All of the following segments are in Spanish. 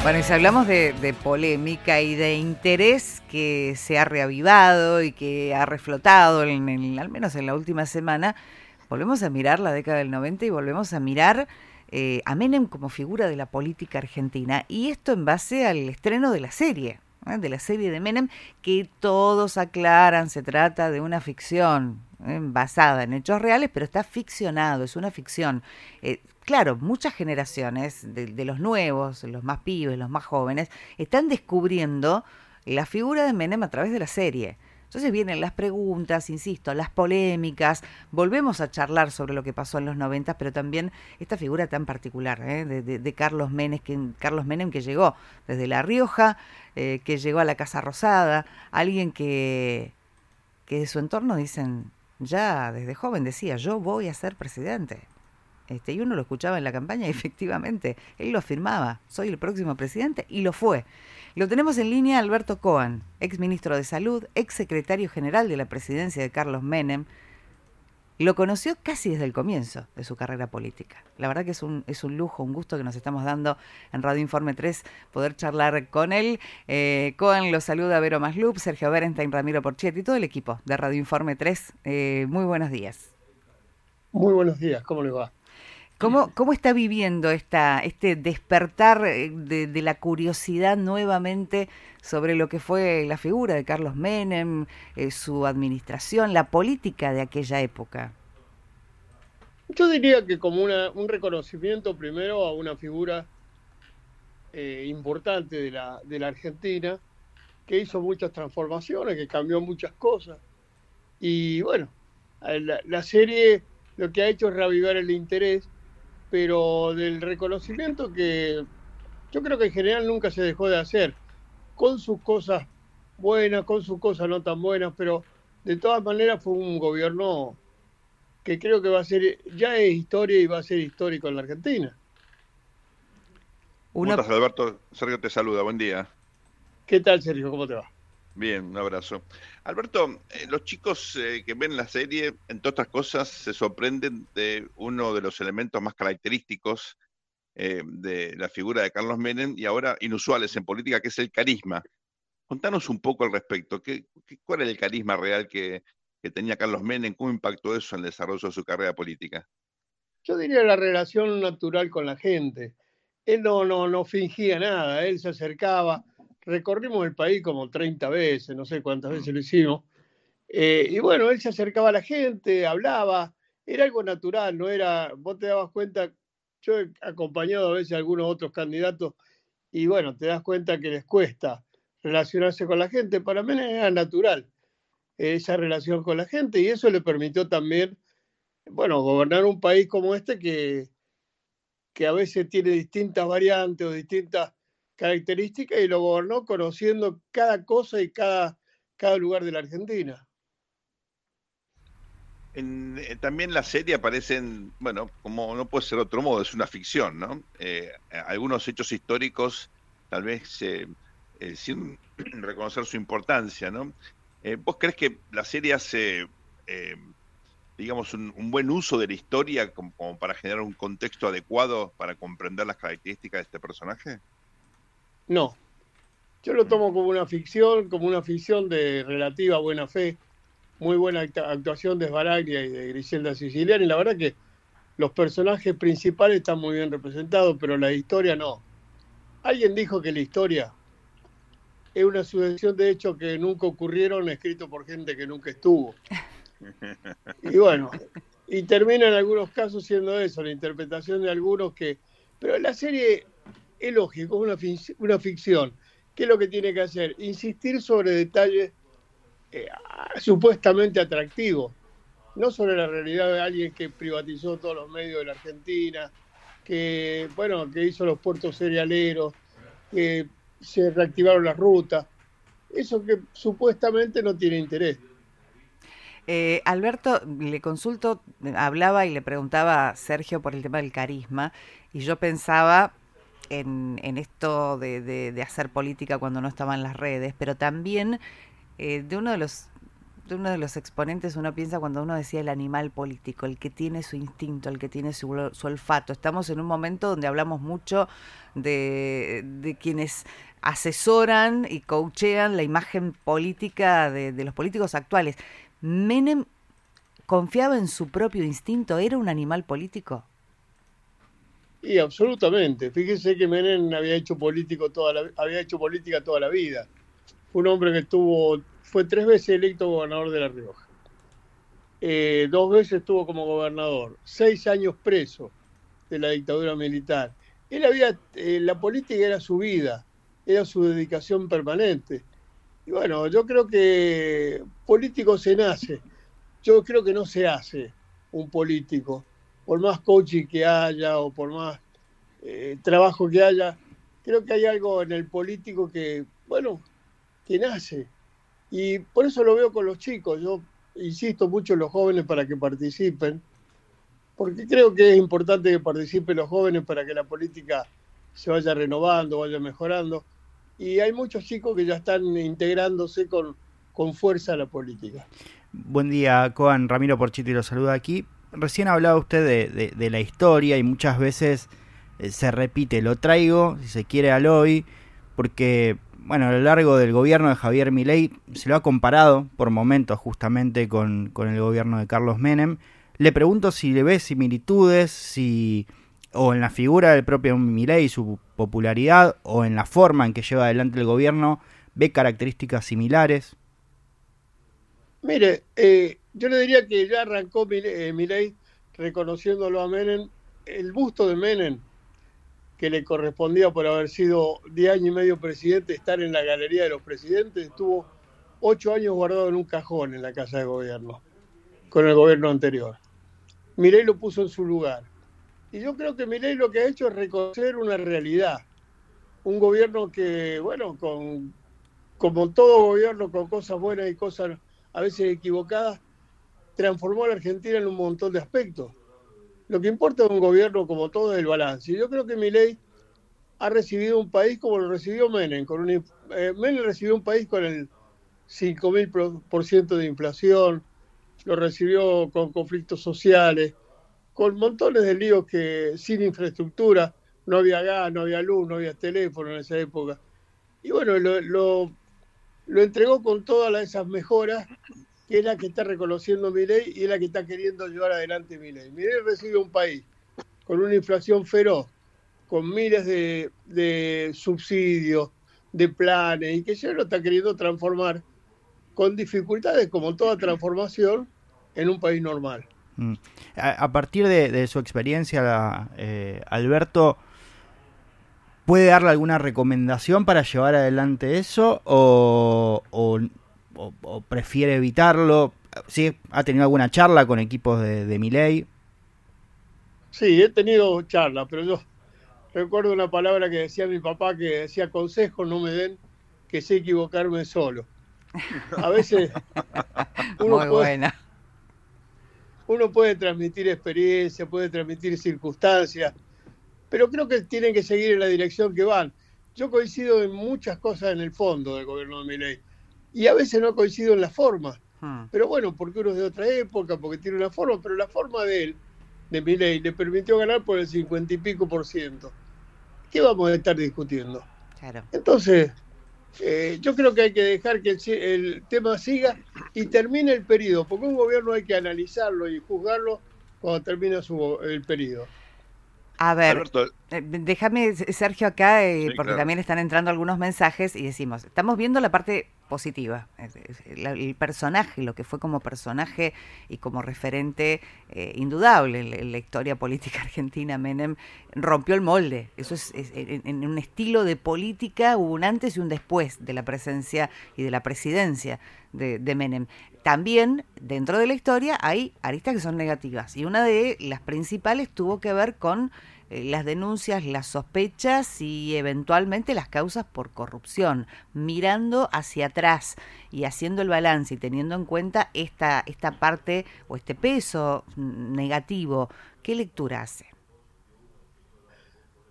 Bueno, y si hablamos de polémica y de interés que se ha reavivado y que ha reflotado, al menos en la última semana, volvemos a mirar la década del 90 y volvemos a mirar a Menem como figura de la política argentina. Y esto en base al estreno de la serie, de la serie de Menem, que todos aclaran, se trata de una ficción basada en hechos reales, pero está ficcionado, es una ficción. Claro, muchas generaciones de los nuevos, los más pibes, los más jóvenes, están descubriendo la figura de Menem a través de la serie. Entonces vienen las preguntas, insisto, las polémicas, volvemos a charlar sobre lo que pasó en los 90, pero también esta figura tan particular de Carlos Menem, que llegó desde La Rioja, que llegó a la Casa Rosada, alguien que de su entorno dicen, ya desde joven decía, yo voy a ser presidente. Y uno lo escuchaba en la campaña y efectivamente, él lo afirmaba, soy el próximo presidente, y lo fue. Lo tenemos en línea Alberto Cohen, ex ministro de Salud, ex secretario general de la presidencia de Carlos Menem. Lo conoció casi desde el comienzo de su carrera política. La verdad que es un lujo, un gusto que nos estamos dando en Radio Informe 3 poder charlar con él. Cohen lo saluda Vero Maslup, Sergio Berenstein, Ramiro Porchetti y todo el equipo de Radio Informe 3. Muy buenos días. Muy buenos días, ¿cómo le va? ¿Cómo está viviendo este despertar de la curiosidad nuevamente sobre lo que fue la figura de Carlos Menem, su administración, la política de aquella época? Yo diría que como un reconocimiento primero a una figura importante de la Argentina, que hizo muchas transformaciones, que cambió muchas cosas. Y bueno, la serie lo que ha hecho es reavivar el interés, pero del reconocimiento que yo creo que en general nunca se dejó de hacer, con sus cosas buenas, con sus cosas no tan buenas, pero de todas maneras fue un gobierno que creo que va a ser, ya es historia y va a ser histórico en la Argentina. ¿Cómo estás, Alberto? Sergio te saluda, buen día. ¿Qué tal, Sergio? ¿Cómo te va? Bien, un abrazo. Alberto, los chicos que ven la serie, entre otras cosas, se sorprenden de uno de los elementos más característicos de la figura de Carlos Menem y ahora inusuales en política, que es el carisma. Contanos un poco al respecto. ¿Cuál es el carisma real que tenía Carlos Menem? ¿Cómo impactó eso en el desarrollo de su carrera política? Yo diría la relación natural con la gente. Él no fingía nada, él se acercaba. Recorrimos el país como 30 veces, no sé cuántas veces lo hicimos. Y bueno, él se acercaba a la gente, hablaba, era algo natural, no era, vos te dabas cuenta, yo he acompañado a veces a algunos otros candidatos y bueno, te das cuenta que les cuesta relacionarse con la gente. Para mí era natural esa relación con la gente y eso le permitió también, bueno, gobernar un país como este que a veces tiene distintas variantes o distintas características y lo gobernó conociendo cada cosa y cada lugar de la Argentina. También la serie aparecen, bueno, como no puede ser de otro modo, es una ficción, ¿no? Algunos hechos históricos, tal vez sin reconocer su importancia, ¿no? ¿Vos crees que la serie hace, digamos, un buen uso de la historia como para generar un contexto adecuado para comprender las características de este personaje? No, yo lo tomo como una ficción de relativa buena fe, muy buena actuación de Sbaraglia y de Griselda Siciliani. La verdad que los personajes principales están muy bien representados, pero la historia no. Alguien dijo que la historia es una sucesión de hechos que nunca ocurrieron, escrito por gente que nunca estuvo. Y bueno, y termina en algunos casos siendo eso, la interpretación de algunos que... Pero la serie es lógico, es una ficción. ¿Qué es lo que tiene que hacer? Insistir sobre detalles supuestamente atractivos, no sobre la realidad de alguien que privatizó todos los medios de la Argentina, que, bueno, que hizo los puertos cerealeros, que se reactivaron las rutas, eso que supuestamente no tiene interés. Alberto, le consulto, hablaba y le preguntaba a Sergio por el tema del carisma, y yo pensaba en esto de hacer política cuando no estaba en las redes, pero también de uno de los uno de los exponentes, uno piensa cuando uno decía el animal político, el que tiene su instinto, el que tiene su olfato. Estamos en un momento donde hablamos mucho de quienes asesoran y coachean la imagen política de los políticos actuales. ¿Menem confiaba en su propio instinto? ¿Era un animal político? Y absolutamente. Fíjese que Menem había hecho política toda la vida. Fue un hombre que fue 3 veces electo gobernador de La Rioja. 2 veces estuvo como gobernador, 6 años preso de la dictadura militar. La política era su vida, era su dedicación permanente. Y bueno, yo creo que político se nace. Yo creo que no se hace un político, por más coaching que haya o por más trabajo que haya. Creo que hay algo en el político que nace. Y por eso lo veo con los chicos. Yo insisto mucho en los jóvenes para que participen, porque creo que es importante que participen los jóvenes para que la política se vaya renovando, vaya mejorando. Y hay muchos chicos que ya están integrándose con fuerza a la política. Buen día, Coan. Ramiro Porchiti lo saluda aquí. Recién hablaba usted de la historia y muchas veces se repite. Lo traigo, si se quiere, al hoy, porque a lo largo del gobierno de Javier Milei se lo ha comparado por momentos justamente con el gobierno de Carlos Menem. Le pregunto si le ve similitudes, o en la figura del propio Milei, su popularidad, o en la forma en que lleva adelante el gobierno, ve características similares. Mire, yo le diría que ya arrancó Milei reconociéndolo a Menem, el busto de Menem, que le correspondía por haber sido 10 años y medio presidente, estar en la galería de los presidentes, estuvo 8 años guardado en un cajón en la Casa de Gobierno, con el gobierno anterior. Milei lo puso en su lugar. Y yo creo que Milei lo que ha hecho es reconocer una realidad. Un gobierno que, como todo gobierno, con cosas buenas y cosas a veces equivocadas, transformó a la Argentina en un montón de aspectos. Lo que importa de un gobierno como todo es el balance. Y yo creo que Milei ha recibido un país como lo recibió Menem. Menem recibió un país con el 5.000% de inflación, lo recibió con conflictos sociales, con montones de líos sin infraestructura, no había gas, no había luz, no había teléfono en esa época. Y lo entregó con todas esas mejoras, que es la que está reconociendo Milei y es la que está queriendo llevar adelante Milei. Milei recibe un país con una inflación feroz, con miles de subsidios, de planes, y que ya lo está queriendo transformar con dificultades, como toda transformación, en un país normal. A partir de su experiencia, Alberto, ¿puede darle alguna recomendación para llevar adelante eso o prefiere evitarlo? ¿Sí? ¿Ha tenido alguna charla con equipos de Milei? Sí, he tenido charlas, pero yo recuerdo una palabra que decía mi papá, que decía: consejos no me den, que sé equivocarme solo. A veces uno puede transmitir experiencia, puede transmitir circunstancias, pero creo que tienen que seguir en la dirección que van. Yo coincido en muchas cosas en el fondo del gobierno de Milei, y a veces no coincido en la forma. Pero porque uno es de otra época, porque tiene una forma, pero la forma de Milei, le permitió ganar por el 50 y pico %. ¿Qué vamos a estar discutiendo? Claro. Entonces, yo creo que hay que dejar que el tema siga y termine el periodo, porque un gobierno hay que analizarlo y juzgarlo cuando termina el periodo. A ver, déjame, Sergio, acá, porque claro, también están entrando algunos mensajes y decimos, estamos viendo la parte positiva, el personaje, lo que fue como personaje y como referente indudable en la historia política argentina. Menem rompió el molde, eso es en un estilo de política hubo un antes y un después de la presencia y de la presidencia de Menem. También dentro de la historia hay aristas que son negativas y una de las principales tuvo que ver con las denuncias, las sospechas y eventualmente las causas por corrupción. Mirando hacia atrás y haciendo el balance y teniendo en cuenta esta parte o este peso negativo, ¿qué lectura hace?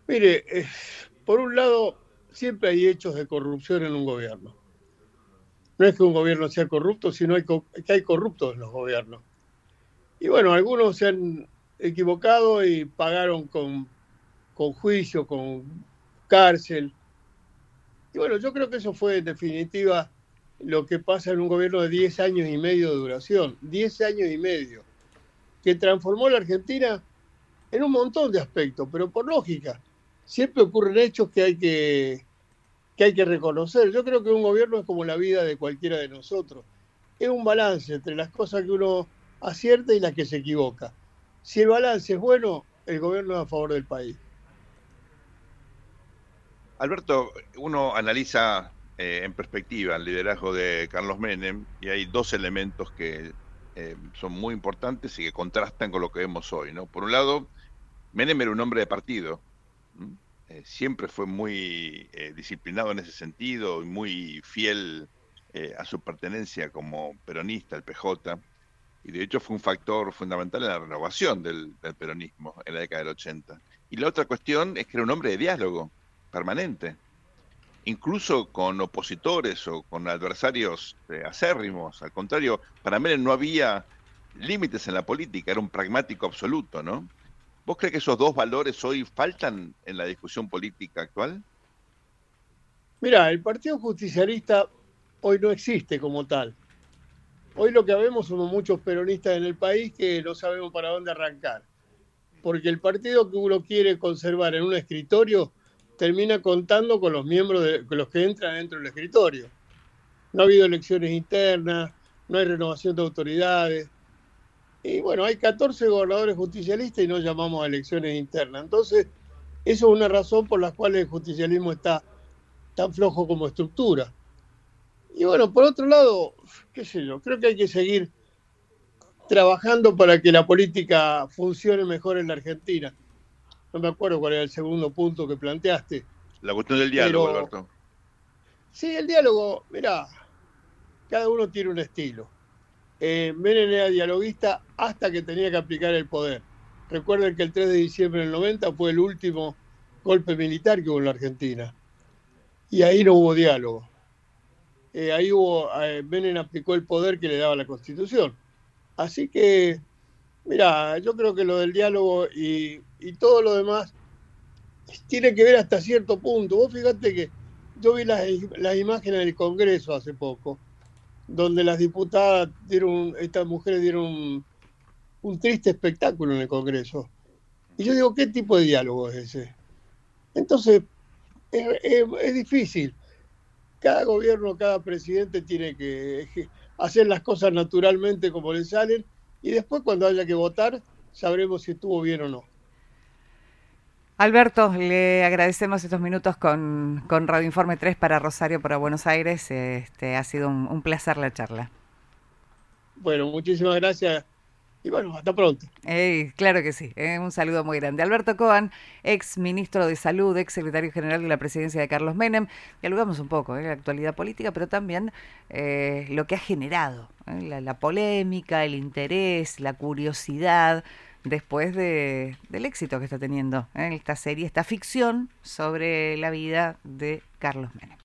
Mire, por un lado, siempre hay hechos de corrupción en un gobierno. no es que un gobierno sea corrupto, sino que hay corruptos en los gobiernos. Y bueno, algunos se han equivocado y pagaron con juicio, con cárcel. Y bueno, yo creo que eso fue en definitiva lo que pasa en un gobierno de 10 años y medio de duración, 10 años y medio, que transformó la Argentina en un montón de aspectos, pero por lógica. Siempre ocurren hechos que hay que reconocer. Yo creo que un gobierno es como la vida de cualquiera de nosotros. Es un balance entre las cosas que uno acierta y las que se equivoca. Si el balance es bueno, el gobierno es a favor del país. Alberto, uno analiza en perspectiva el liderazgo de Carlos Menem y hay dos elementos que son muy importantes y que contrastan con lo que vemos hoy, ¿no? Por un lado, Menem era un hombre de partido, siempre fue muy disciplinado en ese sentido y muy fiel a su pertenencia como peronista, el PJ, y de hecho fue un factor fundamental en la renovación del peronismo en la década del 80. Y la otra cuestión es que era un hombre de diálogo permanente, incluso con opositores o con adversarios acérrimos. Al contrario, para Menem no había límites en la política, era un pragmático absoluto, ¿no? ¿Vos crees que esos dos valores hoy faltan en la discusión política actual? Mira, el Partido Justicialista hoy no existe como tal. Hoy lo que vemos somos muchos peronistas en el país que no sabemos para dónde arrancar. Porque el partido que uno quiere conservar en un escritorio termina contando con los miembros, con los que entran dentro del escritorio. No ha habido elecciones internas, no hay renovación de autoridades. Y bueno, hay 14 gobernadores justicialistas y no llamamos a elecciones internas. Entonces, eso es una razón por la cual el justicialismo está tan flojo como estructura. Y bueno, por otro lado, qué sé yo, creo que hay que seguir trabajando para que la política funcione mejor en la Argentina. No me acuerdo cuál era el segundo punto que planteaste. La cuestión del diálogo, Alberto. Sí, el diálogo, mirá, cada uno tiene un estilo. Menem era dialoguista hasta que tenía que aplicar el poder. Recuerden que el 3 de diciembre del 90 fue el último golpe militar que hubo en la Argentina. Y ahí no hubo diálogo. Menem aplicó el poder que le daba la Constitución. Así que, mira, yo creo que lo del diálogo y todo lo demás tiene que ver hasta cierto punto. Vos fíjate que yo vi las imágenes del Congreso hace poco, donde las diputadas estas mujeres dieron un triste espectáculo en el Congreso. Y yo digo, ¿qué tipo de diálogo es ese? Entonces, es difícil. Cada gobierno, cada presidente tiene que hacer las cosas naturalmente como le salen y después cuando haya que votar sabremos si estuvo bien o no. Alberto, le agradecemos estos minutos con Radio Informe 3 para Rosario, para Buenos Aires. Ha sido un placer la charla. Bueno, muchísimas gracias y bueno, hasta pronto. Claro que sí, un saludo muy grande. Alberto Coan, ex ministro de Salud, ex secretario general de la presidencia de Carlos Menem. Dialogamos un poco la actualidad política, pero también lo que ha generado la polémica, el interés, la curiosidad después del éxito que está teniendo esta serie, esta ficción sobre la vida de Carlos Menem.